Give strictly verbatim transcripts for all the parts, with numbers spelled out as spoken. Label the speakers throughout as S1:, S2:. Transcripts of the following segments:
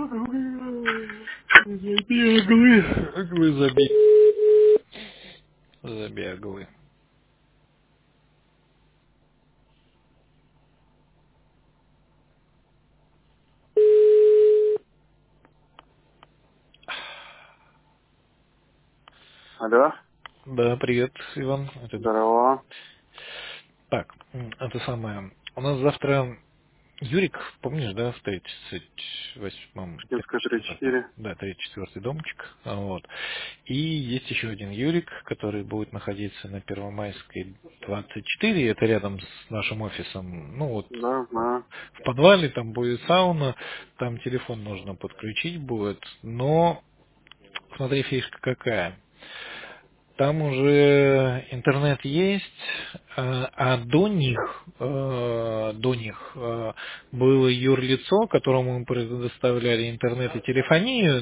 S1: Забеглы. Вы забе- забеглы.
S2: Алло,
S1: Да, привет, Иван. Это-
S2: здорово.
S1: Так, м, это самое. У нас завтра Юрик, помнишь, да, в тридцать восьмом,
S2: Пушкинская
S1: тридцать четвёртом,
S2: тридцать четыре.
S1: да, тридцать четвёртый домчик, а, вот. И есть еще один Юрик, который будет находиться на Первомайской двадцать четыре, это рядом с нашим офисом, ну вот,
S2: Да, знаю.
S1: в подвале, там будет сауна, там телефон нужно подключить будет, но смотри, фишка какая. Там уже интернет есть, а а до них, э, до них э, было юрлицо, которому мы предоставляли интернет и телефонию,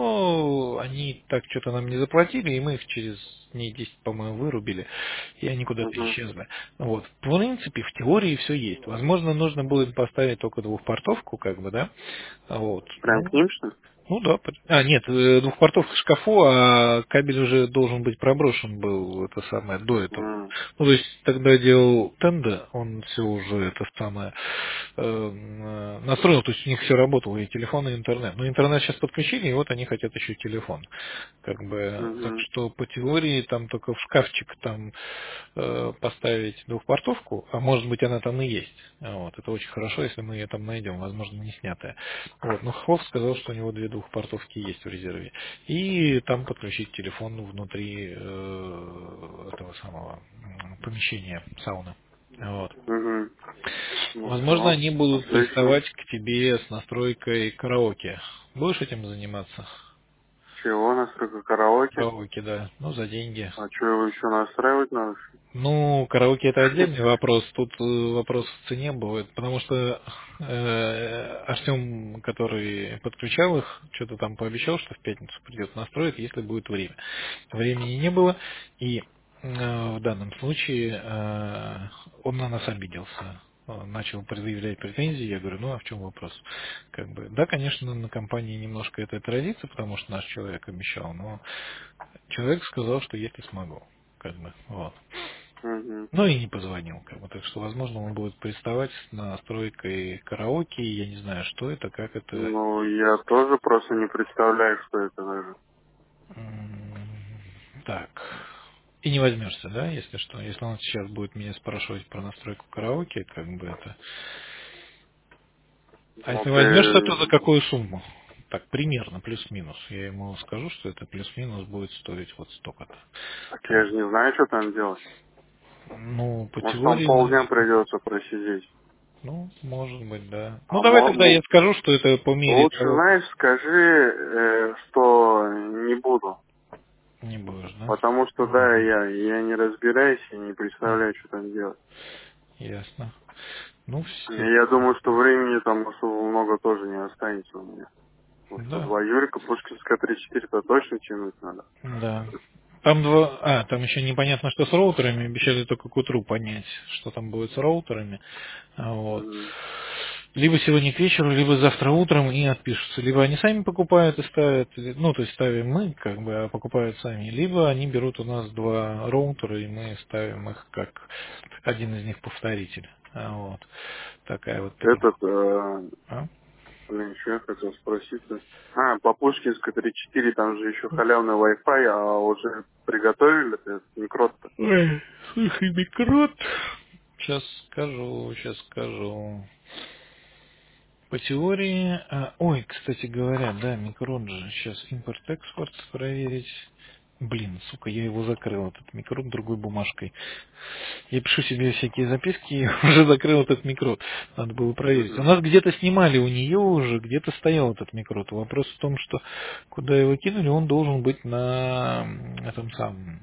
S1: но они так что-то нам не заплатили, и мы их через дней десять, по-моему, вырубили, и они куда-то
S2: Угу.
S1: исчезли. Вот. В принципе, в теории все есть. Возможно, нужно будет поставить только двухпортовку, как бы, да? Вот.
S2: Прям к
S1: Ну,
S2: ним, что ли?
S1: ну да. под- А, нет, э, двухпортовка в шкафу, а кабель уже должен быть проброшен был, это самое, до этого.
S2: М,
S1: Ну, то есть, тогда делал Тенда, он все уже, это самое, э, э, настроил, то есть у них все работало, и телефон, и интернет. Но интернет сейчас подключили, и вот они хотят еще телефон. Как бы, так
S2: Мгм.
S1: что по теории там только в шкафчик там э, поставить двухпортовку, а может быть она там и есть. Вот. Это очень хорошо, если мы ее там найдем, возможно, не снятая. Вот. Но Хов сказал, что у него две двухпортовки есть в резерве. И там подключить телефон внутри э, этого самого м, помещения сауны. Вот.
S2: Мгм. Ну
S1: Возможно,
S2: все,
S1: они будут
S2: отлично.
S1: приставать к тебе с настройкой караоке. Будешь этим заниматься?
S2: Чего, настройка караоке?
S1: Караоке, да. Ну, за деньги.
S2: А что его еще настраивать надо?
S1: Ну, караоке это отдельный вопрос. Тут э, вопрос в цене будет, потому что э, Артем, который подключал их, что-то там пообещал, что в пятницу придет настроить, если будет время. Времени не было, и э, в данном случае э, он на нас обиделся. Э, Начал предъявлять претензии, я говорю, ну а в чем вопрос? Как бы, да, конечно, на компании немножко это отразится, потому что наш человек обещал, но человек сказал, что если смогу. Как бы, вот.
S2: Мгм.
S1: Ну и не позвонил, как бы, так что, возможно, он будет приставать с настройкой караоке, я не знаю, что это, как это.
S2: Ну, я тоже просто не представляю, что это даже.
S1: М, Так. И не возьмешься, да, если что? Если он сейчас будет меня спрашивать про настройку караоке, как бы это. А
S2: Ну,
S1: если возьмешься, то за
S2: ты...
S1: какую сумму? Так, примерно, плюс-минус. Я ему скажу, что это плюс-минус будет стоить вот столько-то.
S2: Так я
S1: Вот.
S2: же не знаю, что там делать.
S1: Ну, по
S2: Может, там
S1: теории,
S2: полдня
S1: наверное.
S2: придется просидеть.
S1: Ну, может быть, да. Ну,
S2: А
S1: давай
S2: мо-
S1: тогда я
S2: мо-
S1: скажу, что это по мере
S2: лучше,
S1: того, как
S2: знаешь, скажи, э, что не буду.
S1: не будешь, да?
S2: Потому что, да,
S1: Мгм.
S2: я, я не разбираюсь и не
S1: М,
S2: представляю, что там делать.
S1: Ясно. Ну,
S2: И
S1: все.
S2: я думаю, что времени там особо много тоже не останется у меня. Потому что
S1: Да,
S2: два Юрика, Пушкинская тридцать четыре-то точно тянуть надо.
S1: да. Там два... А, там еще непонятно, что с роутерами. Обещали только к утру понять, что там будет с роутерами. А, Вот.
S2: Мгм.
S1: Либо сегодня к вечеру, либо завтра утром и отпишутся. Либо они сами покупают и ставят, или- ну, то есть ставим мы, как бы, а покупают сами. Либо они берут у нас два роутера, и мы ставим их как один из них повторитель. А, Вот. Такая вот перед...
S2: Этот, э,
S1: А?
S2: блин, что я хотел спросить? А, по Пушкинской тридцать четыре там же еще халявный Wi-Fi, а уже приготовили этот микрот-то?
S1: Ой, слушай, микрот. Сейчас скажу, сейчас скажу. По теории... а, ой, кстати говоря, да, микрот же. Сейчас импорт-экспорт проверить. Блин, сука, я его закрыл, этот микрот, другой бумажкой. Я пишу себе всякие записки и уже закрыл этот микрот. Надо было проверить. У
S2: Мгм.
S1: нас где-то снимали у нее уже, где-то стоял этот микрот. Вопрос в том, что куда его кинули, он должен быть на м, этом самом...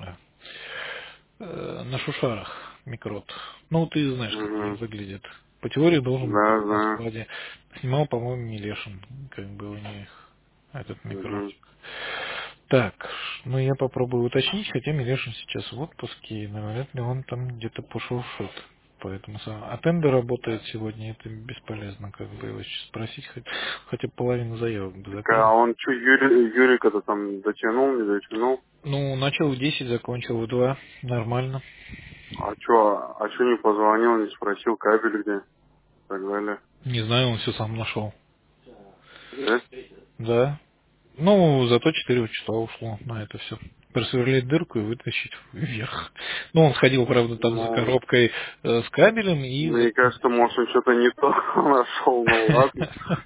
S1: э, на шушарах микрот. Ну, ты знаешь, как они
S2: Мгм.
S1: выглядят. По теории должен быть
S2: Да,
S1: на
S2: да.
S1: складе. Снимал, по-моему, Милешин, как бы у них этот микрот.
S2: Мгм.
S1: Так, ну я попробую уточнить, хотя Милешин сейчас в отпуске, и навряд ли он там где-то пошуршит. поэтому сам. А тендер работает сегодня, это бесполезно, как бы его сейчас спросить, хоть, хотя бы половину заявок бы
S2: Так,
S1: закрыли.
S2: а он что, Юрий, Юрика-то там дотянул, не дотянул?
S1: Ну, начал в десять, закончил в два, нормально.
S2: А что, а что не позвонил, не спросил, кабель где, и так далее?
S1: Не знаю, он все сам нашел.
S2: Да?
S1: Да. Ну, зато четыре часа ушло на это все. Просверлить дырку и вытащить вверх. Ну, он сходил, правда, там за
S2: Ну,
S1: коробкой э, с кабелем и за...
S2: мне кажется, может, он что-то не то нашел, ну ладно.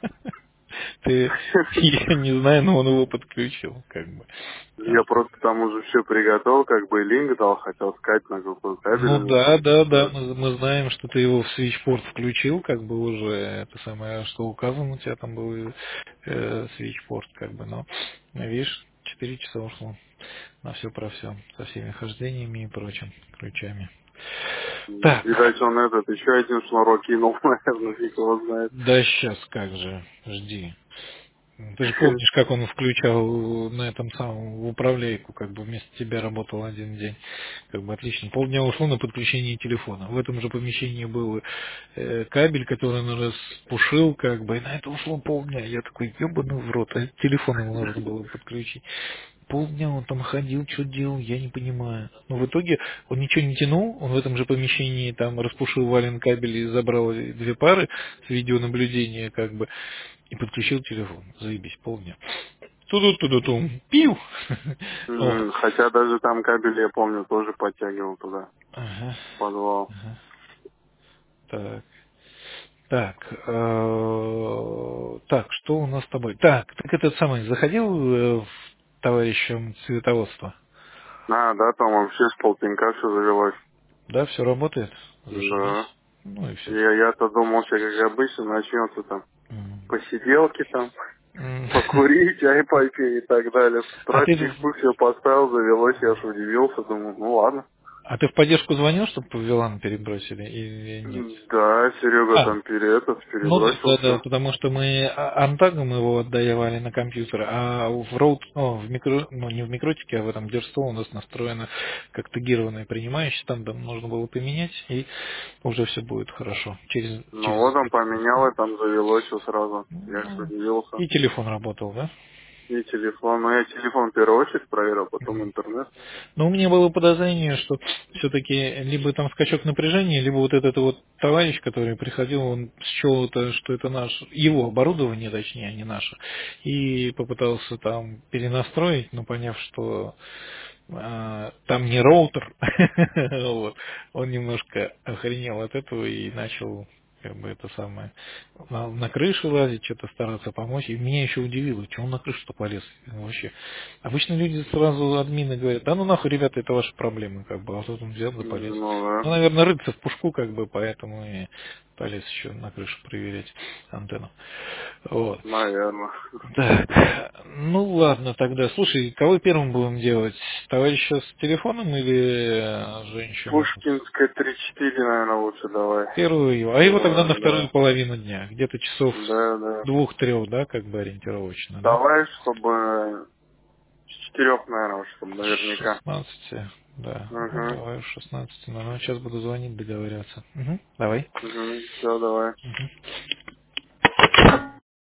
S1: Ты, я не знаю, но он его подключил, как бы. Так
S2: Я
S1: что-
S2: просто там уже все приготовил, как бы и линк дал, хотел сказать, на какой кабель
S1: Ну
S2: у него
S1: да,
S2: там.
S1: да, да,
S2: Да.
S1: мы, мы знаем, что ты его в свитчпорт включил, как бы уже это самое, что указано, у тебя там был э, свитчпорт, как бы, но видишь, четыре часа ушло на все про все, со всеми хождениями и прочим ключами. Так,
S2: Видать, он этот, еще один шнурок кинул, наверное, фиг его знает.
S1: да сейчас как же, жди. Ты же помнишь, как он включал на этом самом в управляйку, как бы вместо тебя работал один день. Как бы отлично. Полдня ушло на подключение телефона. В этом же помещении был э, кабель, который он распушил, как бы, и на это ушло полдня. Я такой, ебаный в рот, а телефон ему нужно было подключить. Полдня он там ходил, что делал, я не понимаю. Но в итоге он ничего не тянул, он в этом же помещении там распушил вален кабель и забрал две пары с видеонаблюдения, как бы, и подключил телефон. Заебись, полдня. Туду-туду-тум. Пиу! Вот.
S2: Мгм. Хотя даже там кабель, я помню, тоже подтягивал туда,
S1: Ага.
S2: в подвал.
S1: Ага. Так. Так. э, Так, что у нас с тобой? Так, так этот самый заходил э, в товарищем цветоводства?
S2: А, да, там вообще с полпинка все завелось.
S1: Да, все работает?
S2: Да.
S1: Зашибись. Ну и все.
S2: Я, я-то думал, что, как обычно, начнется там
S1: М.
S2: посиделки там,
S1: М.
S2: покурить, чай попить и так далее. С
S1: А
S2: утра
S1: ты,
S2: чик-пык все поставил, завелось, я аж удивился, думаю, ну ладно.
S1: а ты в поддержку звонил, чтобы по Вилану перебросили или нет?
S2: Да, Серега
S1: А,
S2: там пере, этот,
S1: ну да,
S2: перебросил
S1: да, да,
S2: все.
S1: потому что мы а- антагом его отдавали на компьютер, а в роут, ну, в микро, ну не в микротике, а в этом дерство у нас настроено как тагированное принимающее, там, там нужно было поменять, и уже все будет хорошо. Через,
S2: Ну
S1: через...
S2: вот он поменял, и там завелось все сразу. Я аж
S1: Ну,
S2: удивился.
S1: и телефон работал, да?
S2: И телефон, ну я телефон в первую очередь проверил, а потом
S1: Мгм.
S2: интернет.
S1: Но у меня было подозрение, что все-таки либо там скачок напряжения, либо вот этот вот товарищ, который приходил, он счел это, что это наш, его оборудование, точнее, а не наше, и попытался там перенастроить, но поняв, что а, там не роутер, вот, он немножко охренел от этого и начал как бы это самое на, на крышу лазить, что-то стараться помочь. И меня еще удивило, что он на крышу-то полез вообще. Обычно люди сразу админы говорят, да ну нахуй, ребята, это ваши проблемы, как бы, а тут он взял да полез.
S2: Ну да,
S1: Ну, наверное, рыться в пушку, как бы, поэтому и полез еще на крышу проверять антенну. Вот.
S2: наверное.
S1: Так, ну ладно тогда. Слушай, кого первым будем делать? Товарища с телефоном или э, женщину?
S2: Пушкинская три четыре, наверное, лучше давай.
S1: Первую его. А его тогда на
S2: Давай,
S1: вторую
S2: да.
S1: половину дня. Где-то часов
S2: Да, да.
S1: с двух-трех, да, как бы ориентировочно, да?
S2: Давай, чтобы с четырех, наверное, чтобы
S1: С
S2: наверняка.
S1: шестнадцати, да. Ну,
S2: Угу.
S1: давай в шестнадцати. Ну, сейчас буду звонить, договоряться. Угу. Давай.
S2: Угу. Все, давай.
S1: Мгм.